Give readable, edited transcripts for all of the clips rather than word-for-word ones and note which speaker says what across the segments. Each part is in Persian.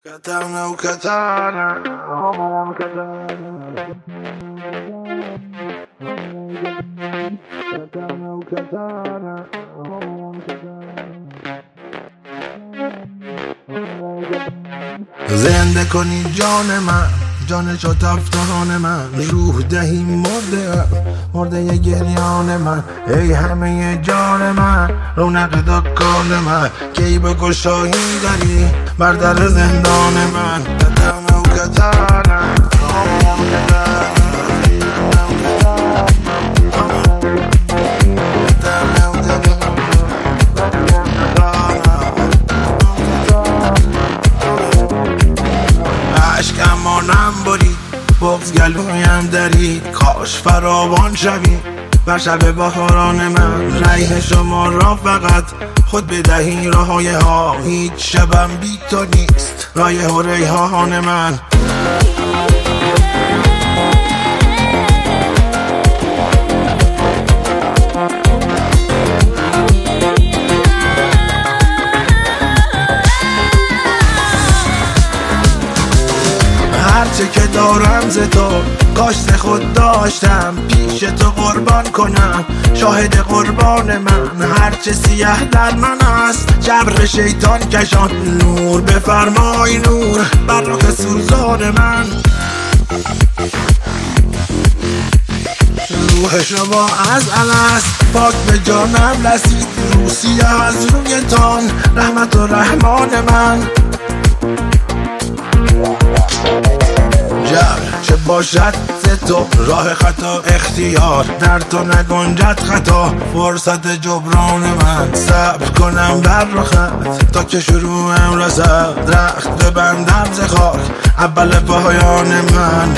Speaker 1: Katana o katana, oh katana. Katana o katana, oh katana. زنده کنی جان من، جان شد افتان من، روح دهی مرده گریان من. ای همه جان من، رونق دکان من، کی به گشایی داری بر در زندان من. کتم و کتانم اشکمانم برید، بغض گلویم درید، کاش فراوان شوی بر شب بهاران من. ریح شما را فقط خود بدهی راهای ها، هیچ شبم بی تو نیست رایح و ریحان من. هرچه که دارم ز تو کاشت خود داشتم، پیش تو قربان کنم شاهد قربان من. هرچه سیه در من است جبر شیطان کشان، نور بفرمای نور بر رخ سوزان من. روح شما از الست پاک به جانم رسید، روسیه از رویتان رحمت و رحمان من. جبر چه باشد ز تو راه خطا اختیار، در تو نگنجد خطا فرصت جبران من. صبر کنم بر رخت تا که شروعم رسد، رخت ببندم ز خاک اول پایان من.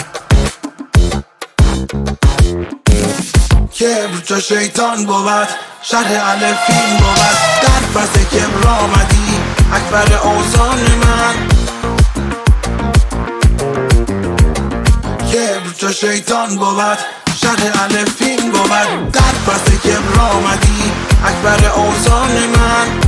Speaker 1: کبر چو شیطان بود شرح الفین بود، در پس کبر آمدی اکبر اوزان من. کبر چو شیطان بود شرح الفین بود، در پس کبر آمدی اکبر اوزان من.